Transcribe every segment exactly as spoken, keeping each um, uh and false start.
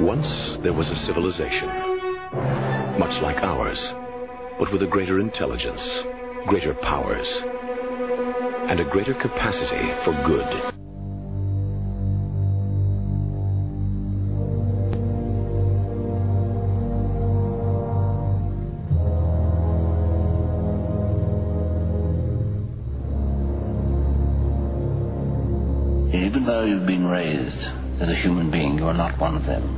Once there was a civilization, much like ours, but with a greater intelligence, greater powers, and a greater capacity for good. Even though you've been raised as a human being, you are not one of them.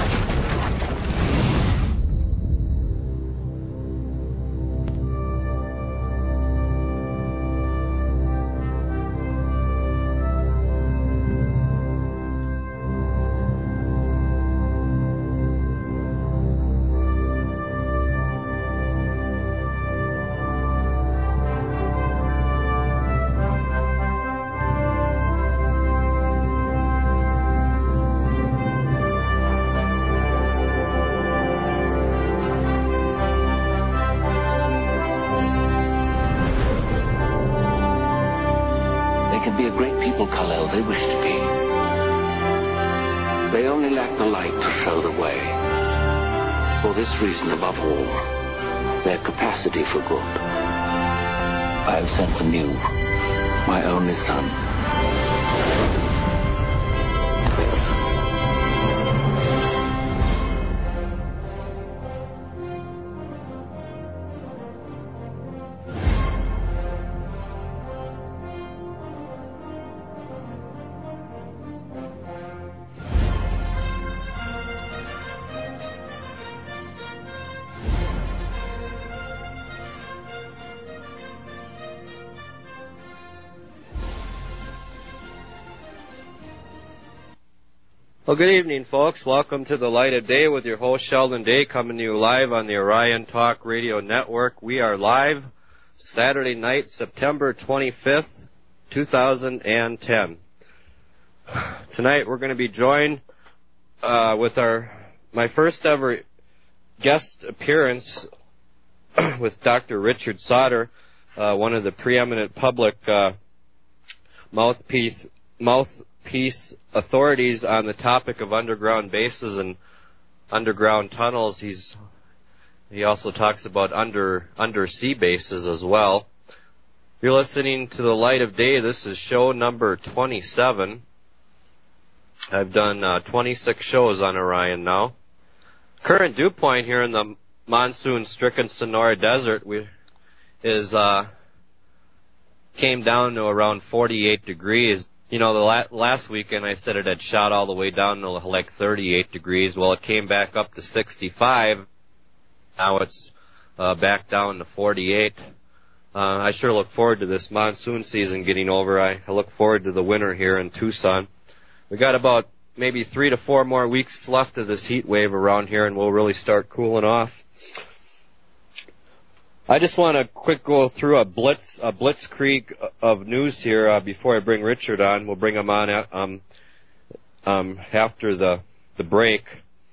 Be a great people, Kal-El, they wish to be. They only lack the light to show the way. For this reason, above all, their capacity for good. I have sent them you, my only son. Well, good evening, folks. Welcome to the Light of Day with your host, Sheldon Day, coming to you live on the Orion Talk Radio Network. We are live Saturday night, September twenty-fifth, two thousand ten. Tonight we're going to be joined uh, with our my first ever guest appearance with Doctor Richard Sauter, uh, one of the preeminent public uh, mouthpiece mouth. Peace authorities on the topic of underground bases and underground tunnels. He's he also talks about under undersea bases as well. You're listening to the Light of Day. This is show number twenty-seven. I've done uh, twenty-six shows on Orion now. Current dew point here in the monsoon-stricken Sonora Desert we, is uh, came down to around forty-eight degrees. You know, the la- last weekend I said it had shot all the way down to like thirty-eight degrees. Well, it came back up to sixty-five. Now it's uh, back down to forty-eight. Uh, I sure look forward to this monsoon season getting over. I, I look forward to the winter here in Tucson. We got about maybe three to four more weeks left of this heat wave around here, and we'll really start cooling off. I just want to quick go through a blitz, a blitzkrieg of news here uh, before I bring Richard on. We'll bring him on at, um, um, after the the break.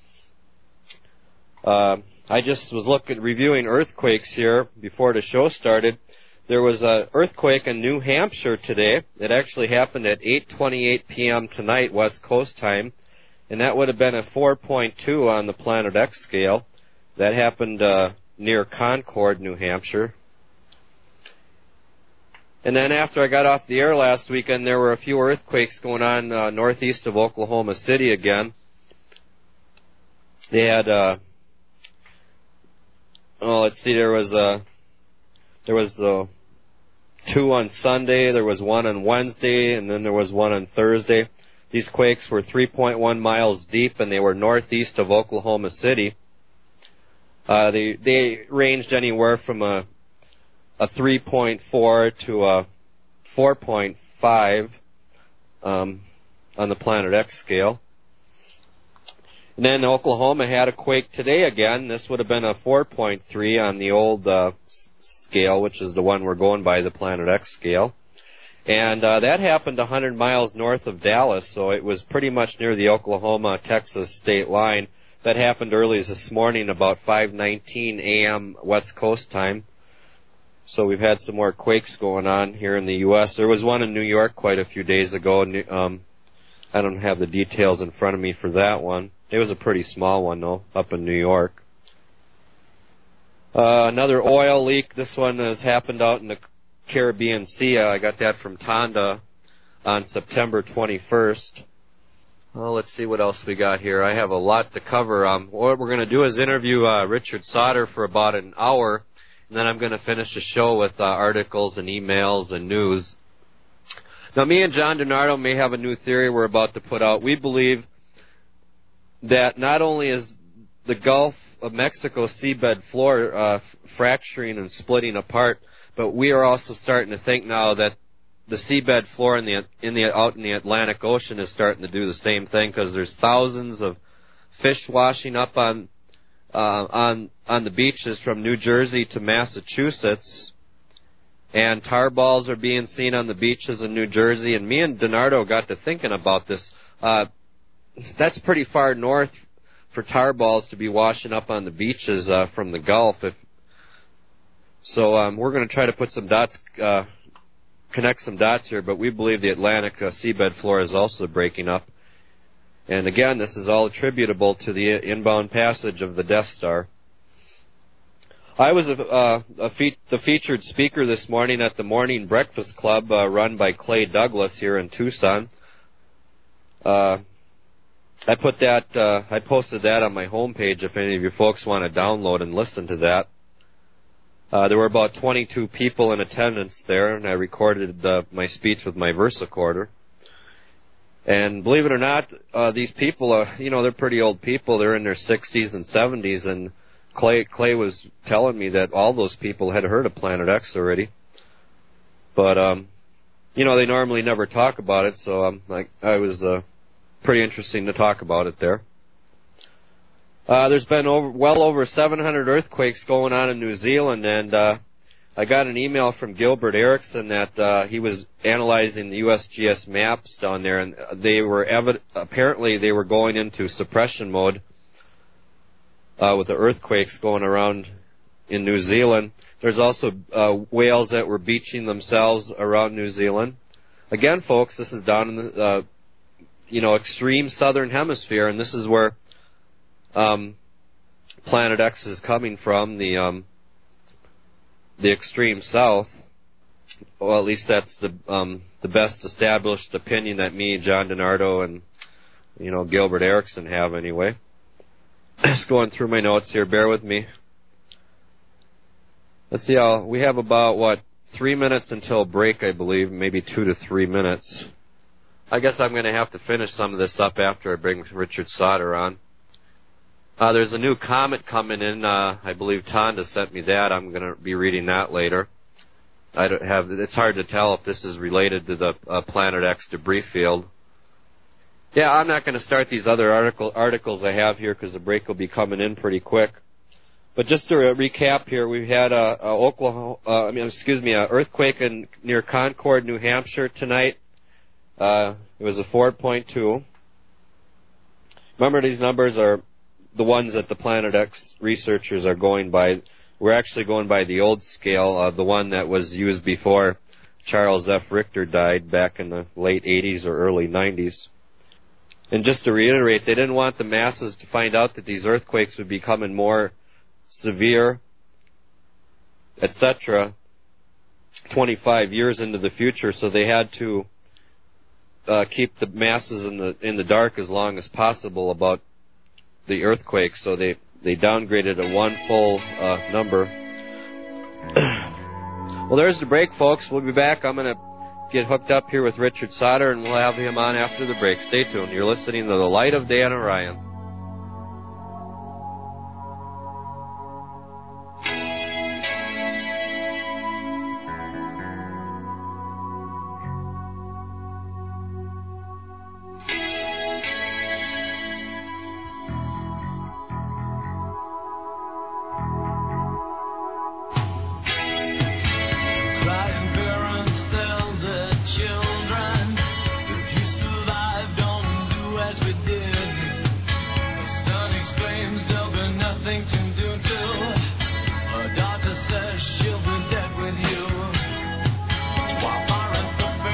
Uh, I just was looking, reviewing earthquakes here before the show started. There was an earthquake in New Hampshire today. It actually happened at eight twenty-eight p.m. tonight, West Coast time, and that would have been a four point two on the Planet X scale. That happened Uh, near Concord, New Hampshire. And then after I got off the air last weekend, there were a few earthquakes going on uh, northeast of Oklahoma City again. They had, uh, oh, let's see, there was uh, there was uh, two on Sunday, there was one on Wednesday, and then there was one on Thursday. These quakes were three point one miles deep, and they were northeast of Oklahoma City. Uh, they they ranged anywhere from a a three point four to a four point five um, on the Planet X scale. And then Oklahoma had a quake today again. This would have been a four point three on the old uh, scale, which is the one we're going by, the Planet X scale. And uh, that happened one hundred miles north of Dallas, so it was pretty much near the Oklahoma-Texas state line. That happened early this morning, about five nineteen a.m. West Coast time. So we've had some more quakes going on here in the U S There was one in New York quite a few days ago. Um, I don't have the details in front of me for that one. It was a pretty small one, though, up in New York. Uh, another oil leak. This one has happened out in the Caribbean Sea. I got that from Tonda on September twenty-first. Well, let's see what else we got here. I have a lot to cover. Um, what we're going to do is interview uh, Richard Sauder for about an hour, and then I'm going to finish the show with uh, articles and emails and news. Now, me and John DiNardo may have a new theory we're about to put out. We believe that not only is the Gulf of Mexico seabed floor uh, fracturing and splitting apart, but we are also starting to think now that the seabed floor in the in the out in the Atlantic Ocean is starting to do the same thing, because there's thousands of fish washing up on uh, on on the beaches from New Jersey to Massachusetts, and tar balls are being seen on the beaches in New Jersey. And me and DiNardo got to thinking about this. Uh, that's pretty far north for tar balls to be washing up on the beaches uh, from the Gulf. If, so um, we're going to try to put some dots. Uh, connect some dots here, but we believe the Atlantic uh, seabed floor is also breaking up. And again, this is all attributable to the inbound passage of the Death Star. I was a, uh, a fe- the featured speaker this morning at the Morning Breakfast Club uh, run by Clay Douglas here in Tucson. Uh, I put that, uh, I posted that on my homepage if any of you folks want to download and listen to that. Uh, there were about twenty-two people in attendance there, and I recorded uh, my speech with my VersaCorder. And believe it or not, uh, these people, uh, you know, they're pretty old people. They're in their sixties and seventies, and Clay Clay was telling me that all those people had heard of Planet X already. But, um, you know, they normally never talk about it, so um, like, I was uh, pretty interesting to talk about it there. Uh, there's been over, well over seven hundred earthquakes going on in New Zealand, and uh, I got an email from Gilbert Erickson that uh, he was analyzing the U S G S maps down there, and they were evi- apparently they were going into suppression mode uh, with the earthquakes going around in New Zealand. There's also uh, whales that were beaching themselves around New Zealand. Again, folks, this is down in the uh, you know extreme southern hemisphere, and this is where Um, Planet X is coming from, the um, the extreme south. Well, at least that's the um, the best established opinion that me, John DiNardo, and you know Gilbert Erickson have anyway. Just going through my notes here. Bear with me. Let's see how we have about what three minutes until break, I believe, maybe two to three minutes. I guess I'm going to have to finish some of this up after I bring Richard Sauder on. Uh, there's a new comet coming in. Uh, I believe Tonda sent me that. I'm going to be reading that later. I don't have. It's hard to tell if this is related to the uh, Planet X debris field. Yeah, I'm not going to start these other article articles I have here because the break will be coming in pretty quick. But just to uh, recap here, we had a, a Oklahoma. Uh, I mean, excuse me, an earthquake in near Concord, New Hampshire tonight. Uh, it was a four point two. Remember, these numbers are the ones that the Planet X researchers are going by. We're actually going by the old scale, uh, the one that was used before Charles F. Richter died back in the late eighties or early nineties. And just to reiterate, they didn't want the masses to find out that these earthquakes would be becoming more severe, et cetera, twenty-five years into the future, so they had to uh, keep the masses in the in the dark as long as possible about the earthquake, so they, they downgraded a one full uh, number. Well, there's the break, folks. We'll be back. I'm going to get hooked up here with Richard Sauder, and we'll have him on after the break. Stay tuned. You're listening to The Light of Day on Orion.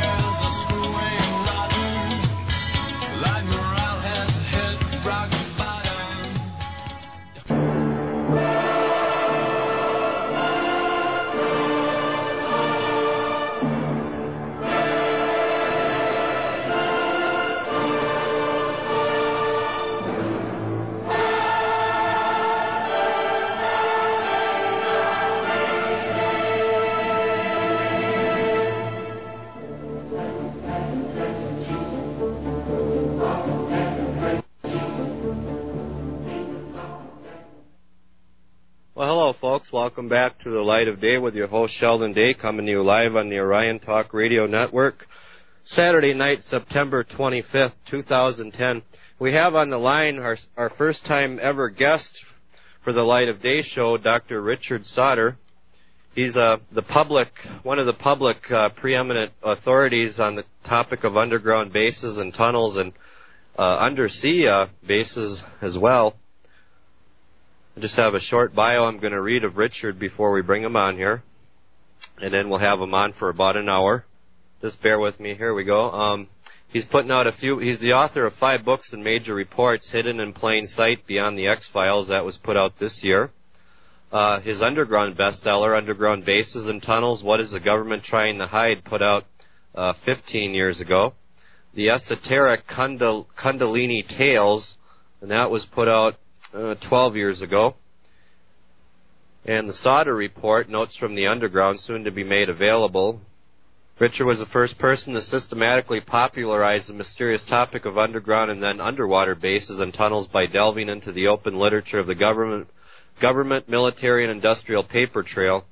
Like morale has hit rock bottom. Hello, folks. Welcome back to the Light of Day with your host, Sheldon Day, coming to you live on the Orion Talk Radio Network. Saturday night, September twenty-fifth, two thousand ten. We have on the line our, our first-time ever guest for the Light of Day show, Doctor Richard Sauter. He's uh, the public, one of the public uh, preeminent authorities on the topic of underground bases and tunnels and uh, undersea uh, bases as well. I just have a short bio I'm going to read of Richard before we bring him on here, and then we'll have him on for about an hour. Just bear with me. Here we go. Um, he's putting out a few. He's the author of five books and major reports, Hidden in Plain Sight, Beyond the X-Files, that was put out this year. Uh, his underground bestseller, Underground Bases and Tunnels, What is the Government Trying to Hide, put out uh, fifteen years ago. The esoteric Kundal- Kundalini Tales, and that was put out uh, twelve years ago. And the Sauter Report, Notes from the Underground, soon to be made available. Richard was the first person to systematically popularize the mysterious topic of underground and then underwater bases and tunnels by delving into the open literature of the government, government, military, and industrial paper trail.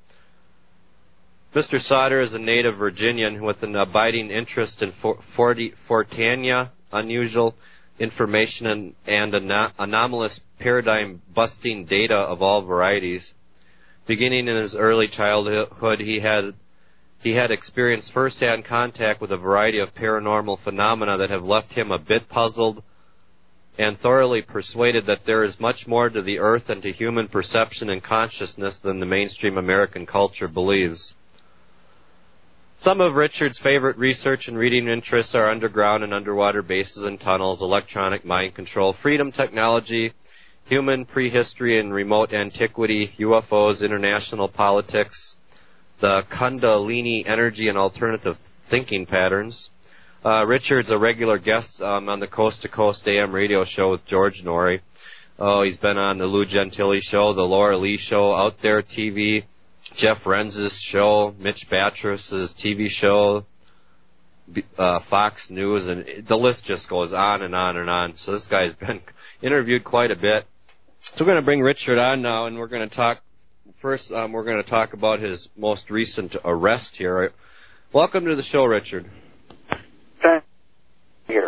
Mister Sauter is a native Virginian with an abiding interest in Forteania, unusual information, and, and anom- anomalous paradigm-busting data of all varieties. Beginning in his early childhood, he had he had experienced first-hand contact with a variety of paranormal phenomena that have left him a bit puzzled and thoroughly persuaded that there is much more to the earth and to human perception and consciousness than the mainstream American culture believes. Some of Richard's favorite research and reading interests are underground and underwater bases and tunnels, electronic mind control, freedom technology, human prehistory and remote antiquity, U F Os, international politics, the Kundalini energy and alternative thinking patterns. Uh, Richard's a regular guest um, on the Coast to Coast A M radio show with George Norrie. Oh, he's been on the Lou Gentili show, the Laura Lee show, Out There T V, Jeff Renz's show, Mitch Battress's T V show, uh, Fox News, and the list just goes on and on and on. So this guy's been interviewed quite a bit. So we're going to bring Richard on now, and we're going to talk, first um, we're going to talk about his most recent arrest here. Welcome to the show, Richard. Thanks. Here.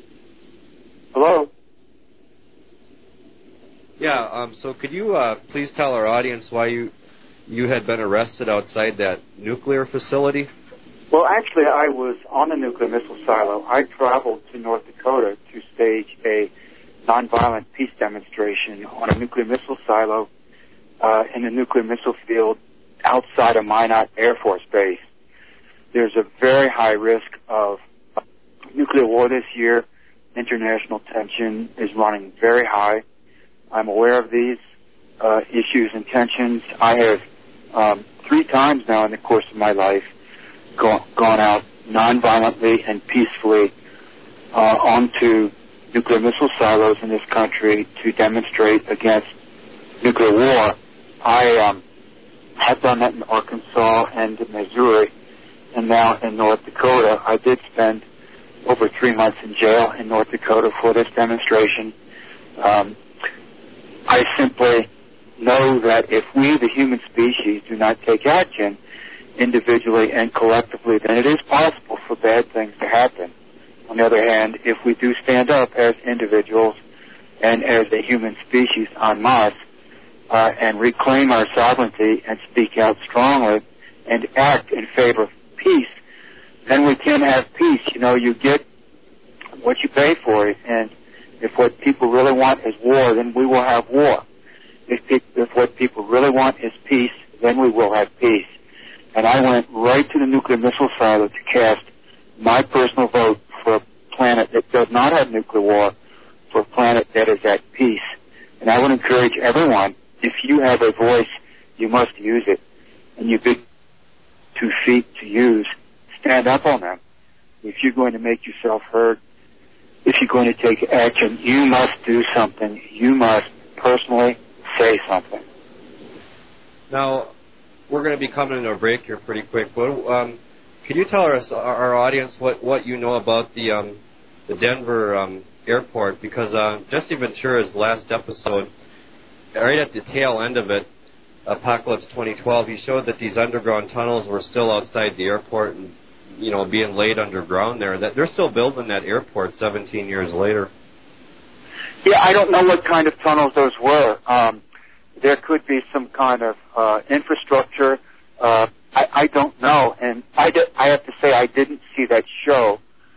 Hello? Yeah, um, so could you uh, please tell our audience why you you had been arrested outside that nuclear facility? Well, actually, I was on a nuclear missile silo. I traveled to North Dakota to stage a nonviolent peace demonstration on a nuclear missile silo uh, in the nuclear missile field outside of Minot Air Force Base. There's a very high risk of nuclear war this year. International tension is running very high. I'm aware of these uh, issues and tensions. I have um, three times now in the course of my life go- gone out nonviolently and peacefully uh, onto nuclear missile silos in this country to demonstrate against nuclear war. I um, have done that in Arkansas and in Missouri, and now in North Dakota. I did spend over three months in jail in North Dakota for this demonstration. Um, I simply know that if we, the human species, do not take action individually and collectively, then it is possible for bad things to happen. On the other hand, if we do stand up as individuals and as a human species en masse uh, and reclaim our sovereignty and speak out strongly and act in favor of peace, then we can have peace. You know, you get what you pay for it, and if what people really want is war, then we will have war. If, it, if what people really want is peace, then we will have peace. And I went right to the nuclear missile silo to cast my personal vote for a planet that does not have nuclear war, for a planet that is at peace. And I would encourage everyone, if you have a voice, you must use it. And you've been two feet to use, stand up on them. If you're going to make yourself heard, if you're going to take action, you must do something. You must personally say something. Now, we're going to be coming to a break here pretty quick. But um, can you tell our, our audience what, what you know about the um, the Denver um, airport? Because uh, Jesse Ventura's last episode, right at the tail end of it, Apocalypse twenty twelve, he showed that these underground tunnels were still outside the airport and, you know, being laid underground there. That they're still building that airport seventeen years later. Yeah, I don't know what kind of tunnels those were. Um, there could be some kind of uh, infrastructure. Uh, I, I don't know, and I, did, I have to say I didn't see that show,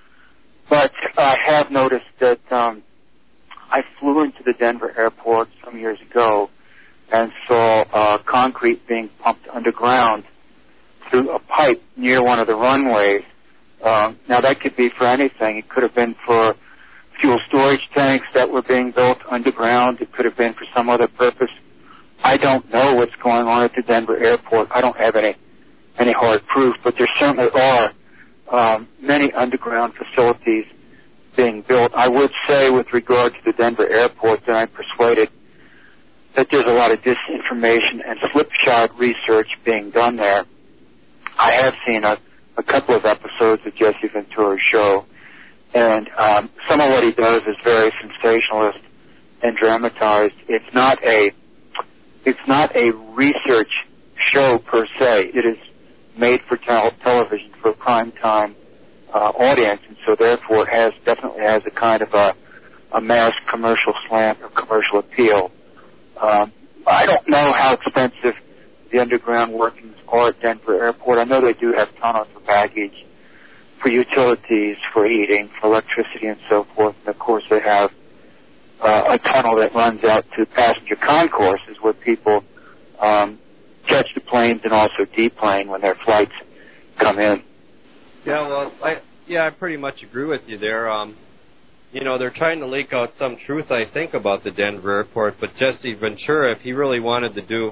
but I have noticed that um, I flew into the Denver airport some years ago and saw uh, concrete being pumped underground through a pipe near one of the runways. Um, now, that could be for anything. It could have been for fuel storage tanks that were being built underground. It could have been for some other purpose. I don't know what's going on at the Denver airport. I don't have any any hard proof, but there certainly are um, many underground facilities being built. I would say with regard to the Denver airport that I'm persuaded that there's a lot of disinformation and slipshod research being done there. I have seen a, a couple of episodes of Jesse Ventura's show, and um, some of what he does is very sensationalist and dramatized. It's not a it's not a research show per se. It is made for tel- television for a prime time uh, audience, and so therefore it has definitely has a kind of a, a mass commercial slant or commercial appeal. Um, I don't know how expensive the underground workings are at Denver Airport. I know they do have tunnels for baggage, for utilities, for heating, for electricity, and so forth. And of course, they have uh, a tunnel that runs out to passenger concourses where people um, catch the planes and also deplane when their flights come in. Yeah, well, I yeah, I pretty much agree with you there. Um, you know, they're trying to leak out some truth, I think, about the Denver airport. But Jesse Ventura, if he really wanted to do,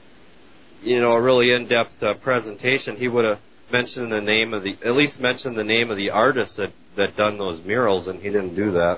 you know, a really in-depth uh, presentation, he would have mentioned the name of the, at least mentioned the name of the artist that that done those murals, and he didn't do that.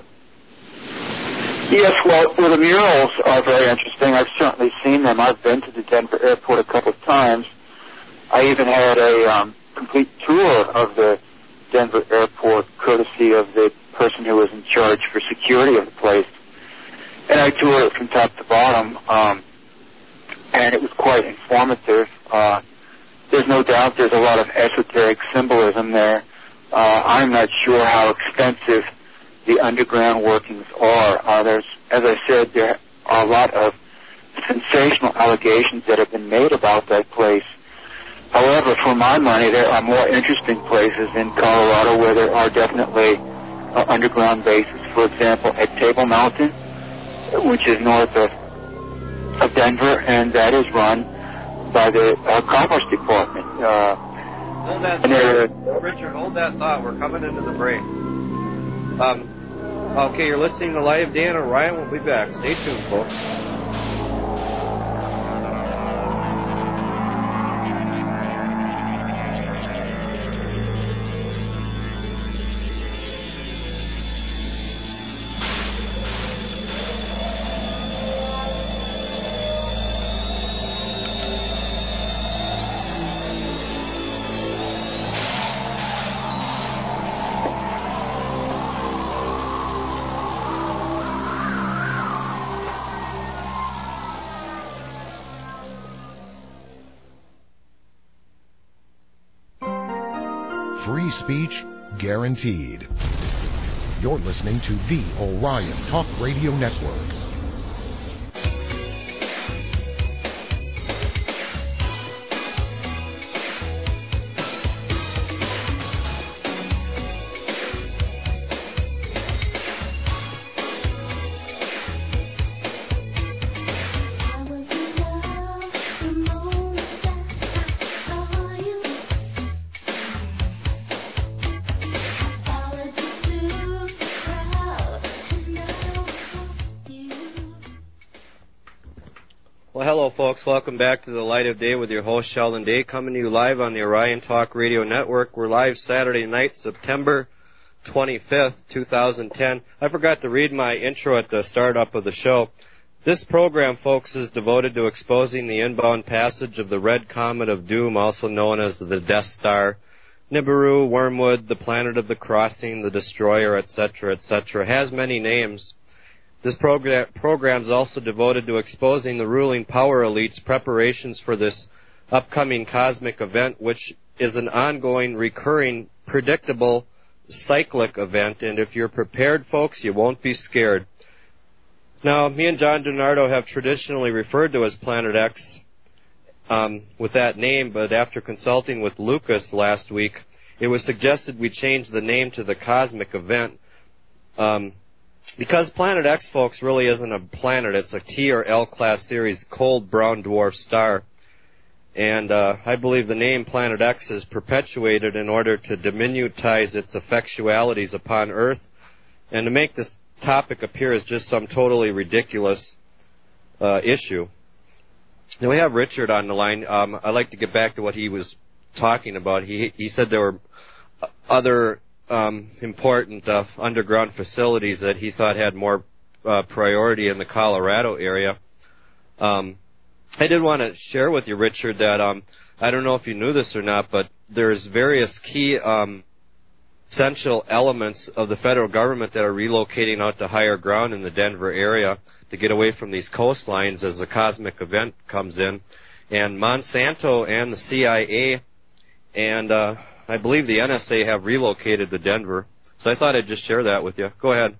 Yes, well, well, the murals are very interesting. I've certainly seen them. I've been to the Denver airport a couple of times. I even had a um, complete tour of the Denver airport, courtesy of the person who was in charge for security of the place. And I toured it from top to bottom, um, and it was quite informative. Uh, there's no doubt there's a lot of esoteric symbolism there. Uh, I'm not sure how expensive the underground workings are. Uh, there's, as I said, there are a lot of sensational allegations that have been made about that place. However, for my money, there are more interesting places in Colorado where there are definitely uh, underground bases. For example, at Table Mountain, which is north of, of Denver, and that is run by the uh, Commerce Department. Uh, hold that thought. Richard, hold that thought. We're coming into the break. Um, okay, you're listening to Live Dan Orion. We'll be back. Stay tuned, folks. Free speech guaranteed. You're listening to the Orion Talk Radio Network. Well, hello, folks. Welcome back to the Light of Day with your host, Sheldon Day, coming to you live on the Orion Talk Radio Network. We're live Saturday night, September twenty-fifth, two thousand ten. I forgot to read my intro at the startup of the show. This program, folks, is devoted to exposing the inbound passage of the Red Comet of Doom, also known as the Death Star, Nibiru, Wormwood, the Planet of the Crossing, the Destroyer, et cetera, et cetera. Has many names. This program program is also devoted to exposing the ruling power elite's preparations for this upcoming cosmic event, which is an ongoing, recurring, predictable, cyclic event. And if you're prepared, folks, you won't be scared. Now, me and John DiNardo have traditionally referred to as Planet X um, with that name, but after consulting with Lucas last week, it was suggested we change the name to the cosmic event. Um, Because Planet X, folks, really isn't a planet. It's a T or L class series cold brown dwarf star. And uh, I believe the name Planet X is perpetuated in order to diminutize its effectualities upon Earth and to make this topic appear as just some totally ridiculous uh, issue. Now, we have Richard on the line. Um, I'd like to get back to what he was talking about. He, he said there were other Um, important uh, underground facilities that he thought had more uh, priority in the Colorado area. Um, I did want to share with you, Richard, that um, I don't know if you knew this or not, but there's various key um, essential elements of the federal government that are relocating out to higher ground in the Denver area to get away from these coastlines as the cosmic event comes in. And Monsanto and the C I A and uh, I believe the N S A have relocated to Denver. So I thought I'd just share that with you. Go ahead.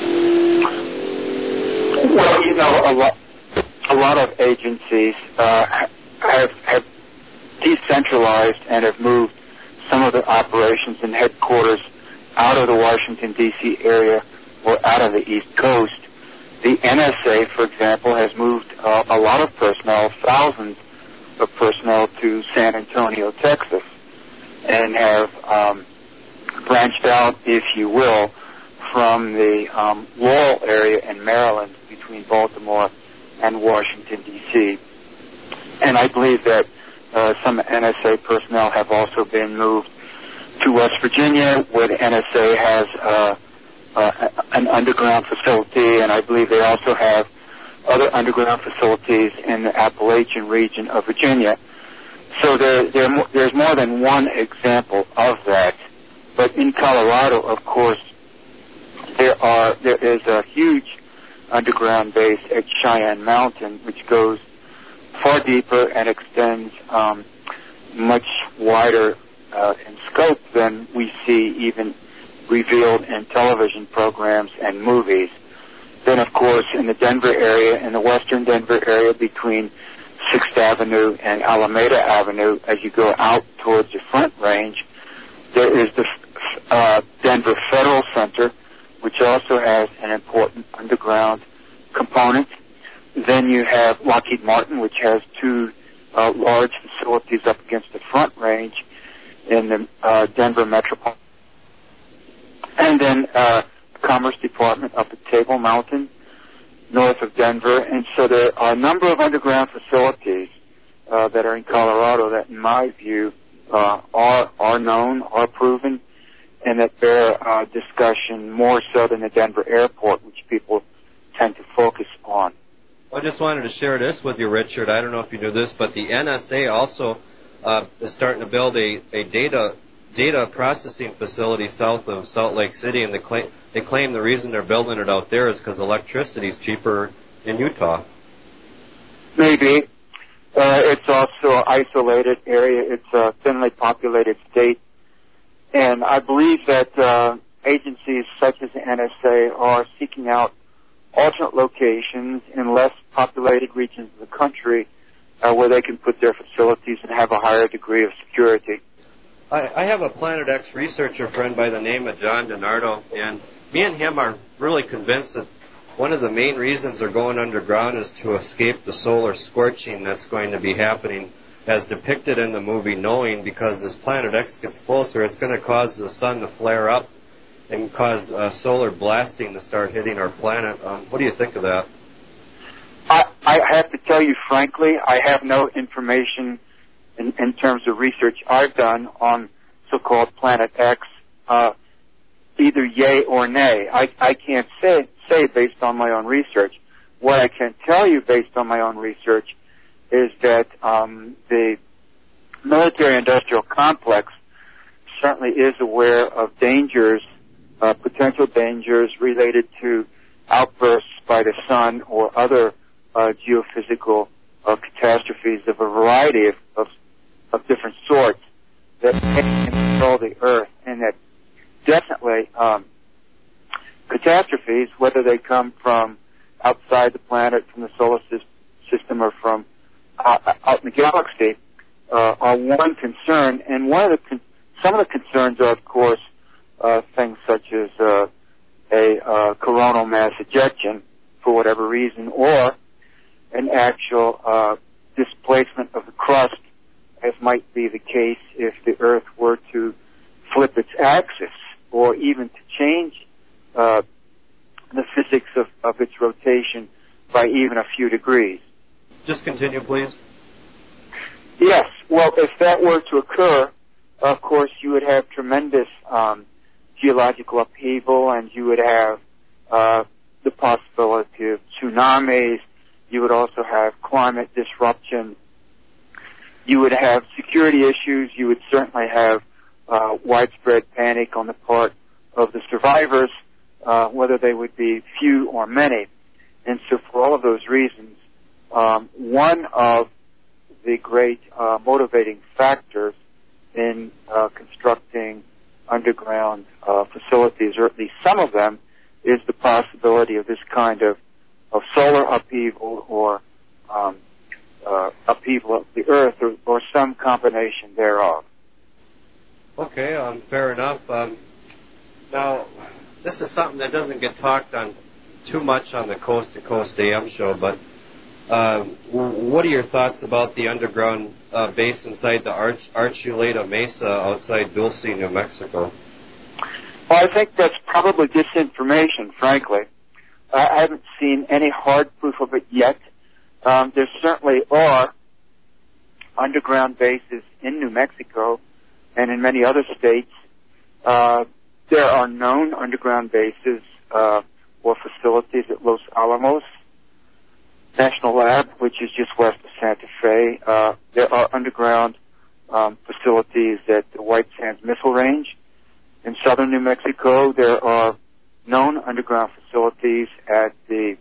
Well, you know, a lot, a lot of agencies uh, have, have decentralized and have moved some of their operations and headquarters out of the Washington, D C area or out of the East Coast. The N S A, for example, has moved uh, a lot of personnel, thousands of personnel, to San Antonio, Texas, and have um, branched out, if you will, from the um, Laurel area in Maryland between Baltimore and Washington, D C And I believe that uh, some N S A personnel have also been moved to West Virginia, where the N S A has uh, uh, an underground facility, and I believe they also have other underground facilities in the Appalachian region of Virginia. So there, there, there's more than one example of that. But in Colorado, of course, there are there is a huge underground base at Cheyenne Mountain, which goes far deeper and extends um, much wider uh, in scope than we see even revealed in television programs and movies. Then, of course, in the Denver area, in the western Denver area between sixth Avenue and Alameda Avenue, as you go out towards the Front Range, there is the uh, Denver Federal Center, which also has an important underground component. Then you have Lockheed Martin, which has two uh, large facilities up against the Front Range in the uh, Denver metropolitan. And then uh, the Commerce Department up at Table Mountain, north of Denver. And so there are a number of underground facilities uh, that are in Colorado that, in my view, uh, are are known, are proven, and that bear uh, discussion more so than the Denver airport, which people tend to focus on. I just wanted to share this with you, Richard. I don't know if you knew this, but the N S A also uh, is starting to build a, a data data processing facility south of Salt Lake City, and they claim, they claim the reason they're building it out there is because electricity is cheaper in Utah. Maybe. Uh, it's also an isolated area. It's a thinly populated state. And I believe that uh, agencies such as the N S A are seeking out alternate locations in less populated regions of the country uh, where they can put their facilities and have a higher degree of security. I, I have a Planet X researcher friend by the name of John DiNardo, and me and him are really convinced that one of the main reasons they're going underground is to escape the solar scorching that's going to be happening as depicted in the movie Knowing, because as Planet X gets closer, it's going to cause the sun to flare up and cause uh, solar blasting to start hitting our planet. Um, what do you think of that? I, I have to tell you, frankly, I have no information in, in terms of research I've done on so-called Planet X, uh, either yay or nay. I, I can't say, say based on my own research. What I can tell you based on my own research is that um, the military-industrial complex certainly is aware of dangers, uh, potential dangers related to outbursts by the sun or other uh, geophysical uh, catastrophes of a variety of, of, of different sorts that can control the Earth, and that definitely um, catastrophes, whether they come from outside the planet, from the solar system, or from uh, out in the galaxy, uh, are one concern. And one of the con- some of the concerns are, of course, uh, things such as uh, a uh, coronal mass ejection for whatever reason, or an actual uh, displacement of the crust, as might be the case if the Earth were to flip its axis, or even to change uh, the physics of, of its rotation by even a few degrees. Just continue, please. Yes. Well, if that were to occur, of course, you would have tremendous um, geological upheaval, and you would have uh, the possibility of tsunamis. You would also have climate disruption. You would have security issues. You would certainly have uh, widespread panic on the part of the survivors, uh, whether they would be few or many. And so for all of those reasons, um, one of the great uh, motivating factors in uh, constructing underground uh, facilities, or at least some of them, is the possibility of this kind of, of solar upheaval or um, uh, upheaval of the Earth, or, or some combination thereof. Okay, um, fair enough. Um, now, this is something that doesn't get talked on too much on the Coast to Coast A M show, but uh, what are your thoughts about the underground uh, base inside the Arch- Archuleta Mesa outside Dulce, New Mexico? Well, I think that's probably disinformation, frankly. I haven't seen any hard proof of it yet. Um, there certainly are underground bases in New Mexico and in many other states. Uh, there are known underground bases uh, or facilities at Los Alamos National Lab, which is just west of Santa Fe. Uh, there are underground um, facilities at the White Sands Missile Range in southern New Mexico. There are known underground facilities at the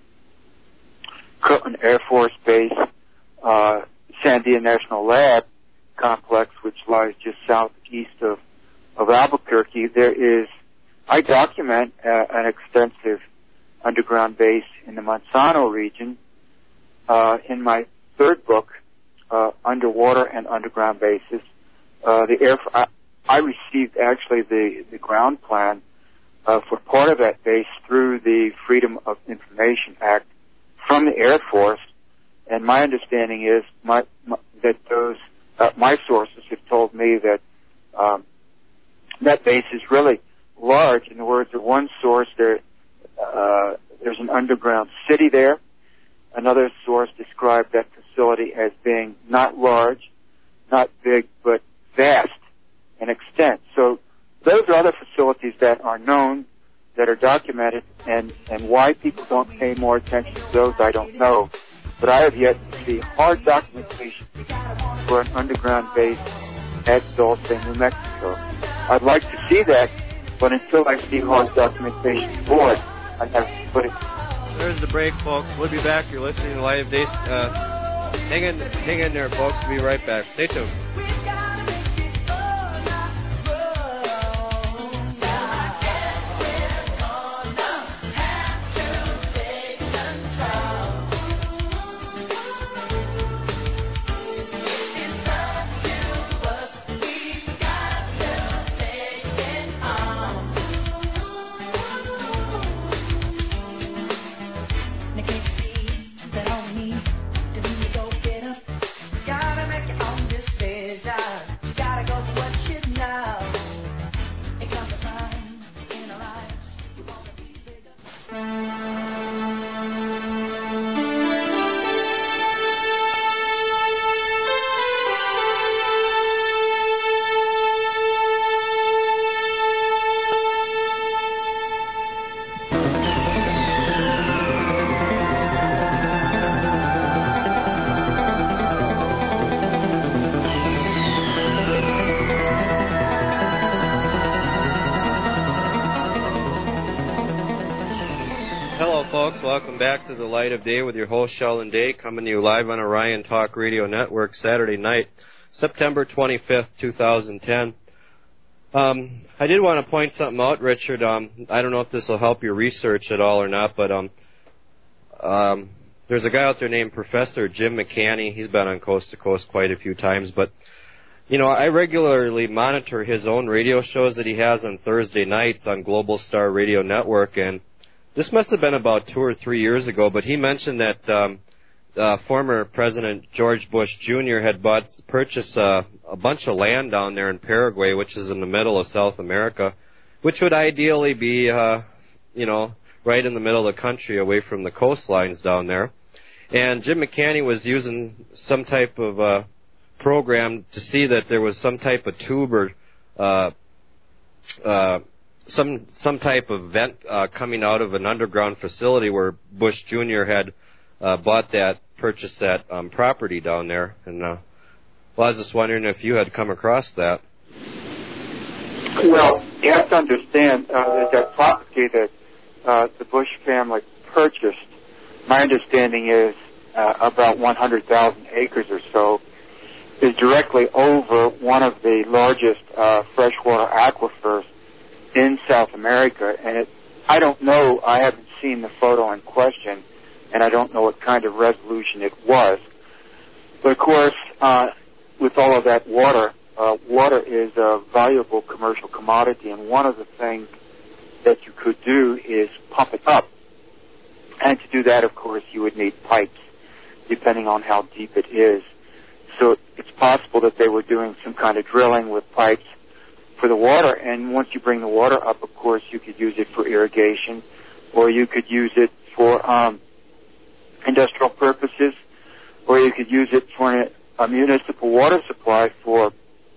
Kirtland Air Force Base, uh, Sandia National Lab complex, which lies just southeast of, of Albuquerque. There is, I document uh, an extensive underground base in the Manzano region. Uh, in my third book, uh, Underwater and Underground Bases, uh, the Air, I, I received actually the, the ground plan uh, for part of that base through the Freedom of Information Act from the Air Force, and my understanding is my, my, that those uh, my sources have told me that um, that base is really large. In the words of one source, there uh, there's an underground city there. Another source described that facility as being not large, not big, but vast in extent. So those are other facilities that are known, that are documented, and, and why people don't pay more attention to those, I don't know. But I have yet to see hard documentation for an underground base at Dulce, New Mexico. I'd like to see that, but until I see hard documentation for it, I have to put it. There's the break, folks. We'll be back. You're listening to Live Days. Uh, hang in, hang in there, folks. We'll be right back. Stay tuned. Gotta make your own decision. welcome back to the Light of Day with your host, Sheldon Day, coming to you live on Orion Talk Radio Network, Saturday night, September twenty-fifth, twenty ten. Um, I did want to point something out, Richard. Um, I don't know if this will help your research at all or not, but um, um, there's a guy out there named Professor Jim McCanney. He's been on Coast to Coast quite a few times, but you know, I regularly monitor his own radio shows that he has on Thursday nights on Global Star Radio Network, and this must have been about two or three years ago, but he mentioned that um, uh, former President George Bush Junior had bought, purchased uh, a bunch of land down there in Paraguay, which is in the middle of South America, which would ideally be, uh, you know, right in the middle of the country, away from the coastlines down there. And Jim McCanney was using some type of uh, program to see that there was some type of tube or uh, uh, some some type of vent uh, coming out of an underground facility where Bush Junior had uh, bought that, purchased that um, property down there. And uh, well, I was just wondering if you had come across that. Well, you have to understand uh, that that property that uh, the Bush family purchased, my understanding is uh, about one hundred thousand acres or so, is directly over one of the largest uh, freshwater aquifers in South America. And it, I don't know, I haven't seen the photo in question, and I don't know what kind of resolution it was. But of course, uh, with all of that water, uh, water is a valuable commercial commodity, and one of the things that you could do is pump it up. And to do that, of course, you would need pipes, depending on how deep it is. So it's possible that they were doing some kind of drilling with pipes for the water, and once you bring the water up, of course, you could use it for irrigation, or you could use it for um, industrial purposes, or you could use it for a, a municipal water supply for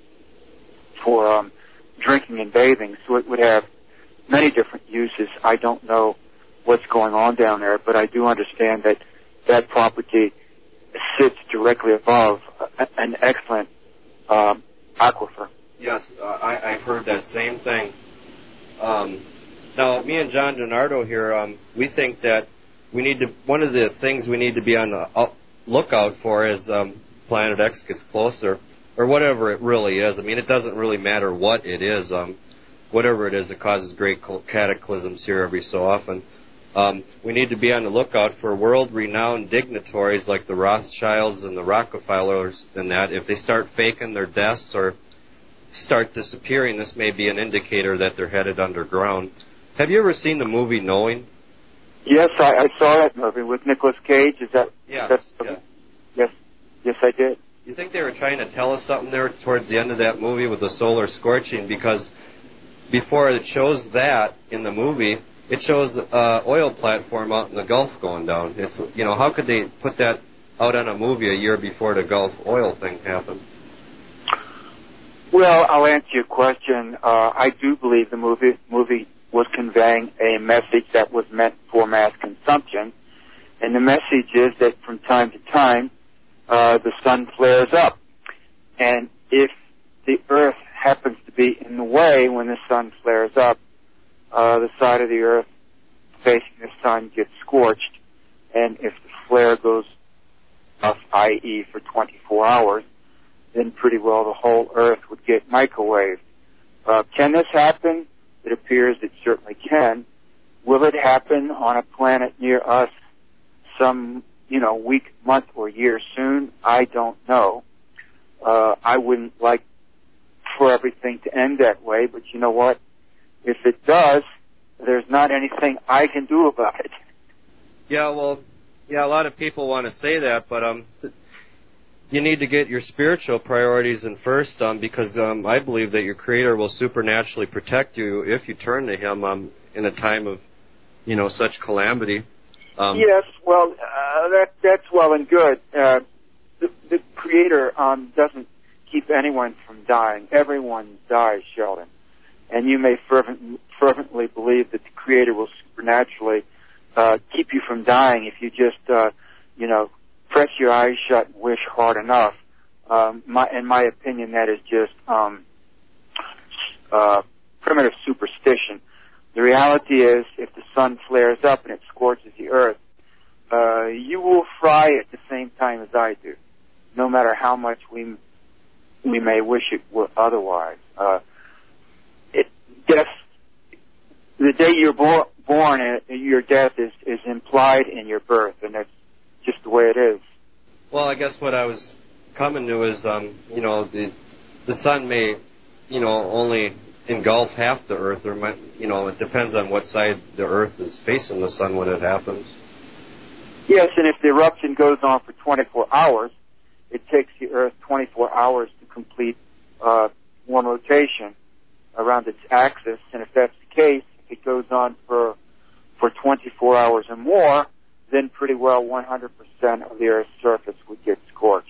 for um, drinking and bathing. So it would have many different uses. I don't know what's going on down there, but I do understand that that property sits directly above an excellent um, aquifer. Yes, uh, I, I've heard that same thing. Um, now, me and John DiNardo here, um, we think that we need to. One of the things we need to be on the uh, lookout for as um, Planet X gets closer, or whatever it really is. I mean, it doesn't really matter what it is. Um, whatever it is, it causes great cataclysms here every so often. Um, we need to be on the lookout for world-renowned dignitaries like the Rothschilds and the Rockefellers and that. If they start faking their deaths or start disappearing, this may be an indicator that they're headed underground. Have you ever seen the movie Knowing? Yes, I, I saw that movie with Nicolas Cage. Is that? Yes. That's, Yeah. Yes. Yes, I did. You think they were trying to tell us something there towards the end of that movie with the solar scorching? Because before it shows that in the movie, it shows an uh, oil platform out in the Gulf going down. It's, you know, how could they put that out on a movie a year before the Gulf oil thing happened? Well, I'll answer your question. Uh, I do believe the movie movie was conveying a message that was meant for mass consumption, and the message is that from time to time, uh, the sun flares up, and if the Earth happens to be in the way when the sun flares up, uh, the side of the Earth facing the sun gets scorched, and if the flare goes off, that is for twenty-four hours, then pretty well the whole Earth would get microwaved. Uh, can this happen? It appears it certainly can. Will it happen on a planet near us some, you know, week, month, or year soon? I don't know. Uh, I wouldn't like for everything to end that way, but you know what? If it does, there's not anything I can do about it. Yeah, well, yeah, a lot of people want to say that, but um, you need to get your spiritual priorities in first, um, because um, I believe that your Creator will supernaturally protect you if you turn to Him um, in a time of, you know, such calamity. Um, yes, well, uh, that that's well and good. Uh, the, the Creator um, doesn't keep anyone from dying. Everyone dies, Sheldon. And you may fervent, fervently believe that the Creator will supernaturally uh, keep you from dying if you just, uh, you know, press your eyes shut and wish hard enough. Um, my, in my opinion, that is just um, uh, primitive superstition. The reality is, if the sun flares up and it scorches the Earth, uh, you will fry at the same time as I do, no matter how much we we may wish it were otherwise. Uh, it, death, the day you're bo- born, uh, your death is, is implied in your birth, and that's just the way it is. Well, I guess what I was coming to is, um, you know, the the sun may, you know, only engulf half the Earth, or might, you know, it depends on what side the Earth is facing the sun when it happens. Yes, and if the eruption goes on for twenty-four hours, it takes the Earth twenty-four hours to complete uh, one rotation around its axis, and if that's the case, if it goes on for for twenty-four hours or more, then pretty well one hundred percent of the Earth's surface would get scorched.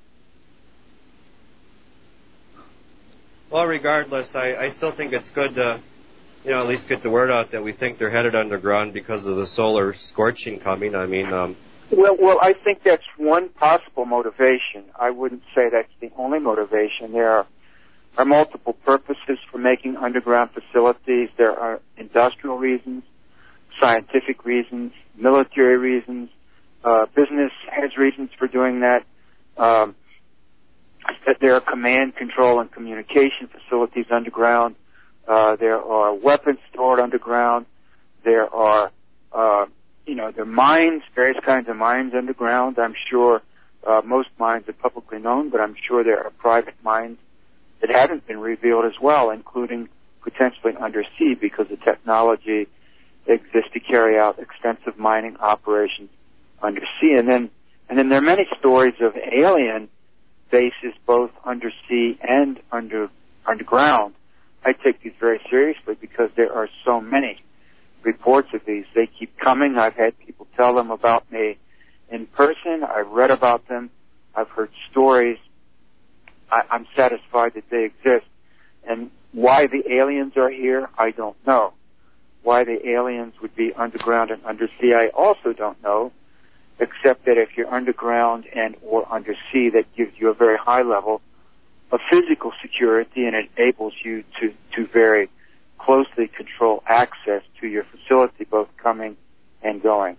Well, regardless, I, I still think it's good to, you know, at least get the word out that we think they're headed underground because of the solar scorching coming. I mean, um, well, well, I think that's one possible motivation. I wouldn't say that's the only motivation. There are, are multiple purposes for making underground facilities. There are industrial reasons, scientific reasons, military reasons. Uh, business has reasons for doing that. Um, that there are command, control, and communication facilities underground. Uh, there are weapons stored underground. There are, uh, you know, there are mines, various kinds of mines underground. I'm sure uh, most mines are publicly known, but I'm sure there are private mines that haven't been revealed as well, including potentially undersea, because the technology exists to carry out extensive mining operations undersea. And then, and then there are many stories of alien bases, both undersea and under underground. I take these very seriously because there are so many reports of these. They keep coming. I've had people tell them about me in person. I've read about them. I've heard stories. I, I'm satisfied that they exist. And why the aliens are here, I don't know. Why the aliens would be underground and undersea, I also don't know, except that if you're underground and or undersea, that gives you a very high level of physical security, and it enables you to, to very closely control access to your facility, both coming and going.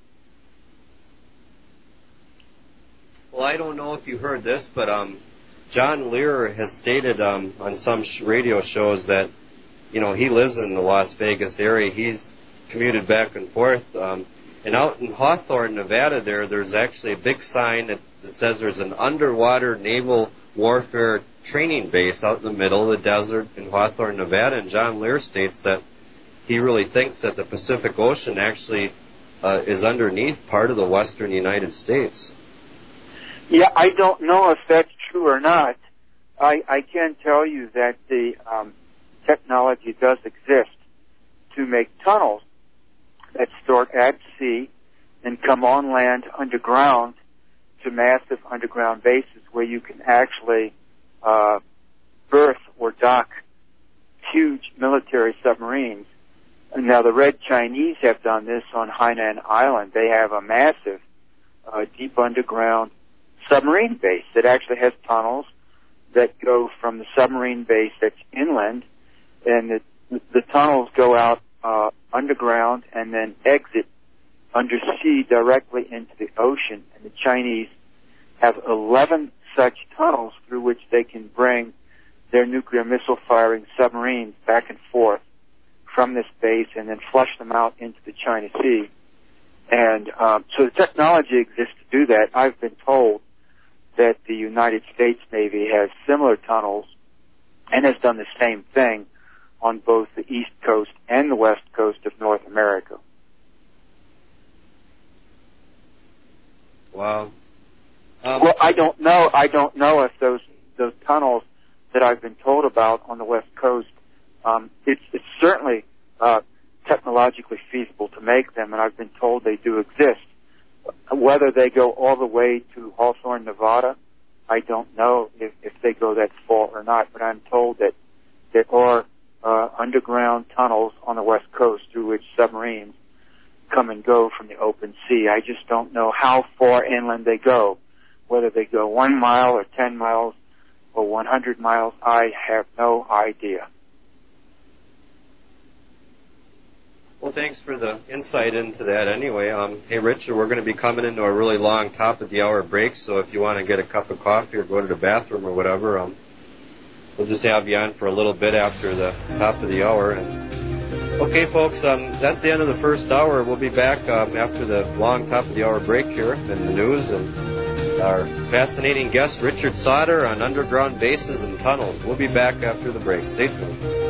Well, I don't know if you heard this, but um, John Lear has stated um, on some sh- radio shows that, you know, he lives in the Las Vegas area. He's commuted back and forth. Um, and out in Hawthorne, Nevada, there, there's actually a big sign that, that says there's an underwater naval warfare training base out in the middle of the desert in Hawthorne, Nevada. And John Lear states that he really thinks that the Pacific Ocean actually uh, is underneath part of the western United States. Yeah, I don't know if that's true or not. I, I can tell you that the um, technology does exist to make tunnels that start at sea and come on land underground to massive underground bases where you can actually uh, berth or dock huge military submarines. And now the Red Chinese have done this on Hainan Island. They have a massive uh, deep underground submarine base that actually has tunnels that go from the submarine base that's inland, and the, the tunnels go out uh, underground and then exit undersea directly into the ocean. And the Chinese have eleven such tunnels through which they can bring their nuclear missile firing submarines back and forth from this base and then flush them out into the China Sea. And um, so the technology exists to do that. I've been told that the United States Navy has similar tunnels and has done the same thing on both the east coast and the west coast of North America. Wow. Um, well, I don't know. I don't know if those those tunnels that I've been told about on the west coast, um, it's, it's certainly uh, technologically feasible to make them, and I've been told they do exist. Whether they go all the way to Hawthorne, Nevada, I don't know if, if they go that far or not, but I'm told that there are uh, underground tunnels on the west coast through which submarines come and go from the open sea. I just don't know how far inland they go, whether they go one mile or ten miles or one hundred miles. I have no idea. Well, thanks for the insight into that anyway. Um, hey, Richard, we're going to be coming into a really long top-of-the-hour break, so if you want to get a cup of coffee or go to the bathroom or whatever, um, we'll just have you on for a little bit after the top of the hour. And okay, folks, um, that's the end of the first hour. We'll be back um, after the long top-of-the-hour break here in the news, and our fascinating guest, Richard Sauter, on underground bases and tunnels. We'll be back after the break. Stay tuned.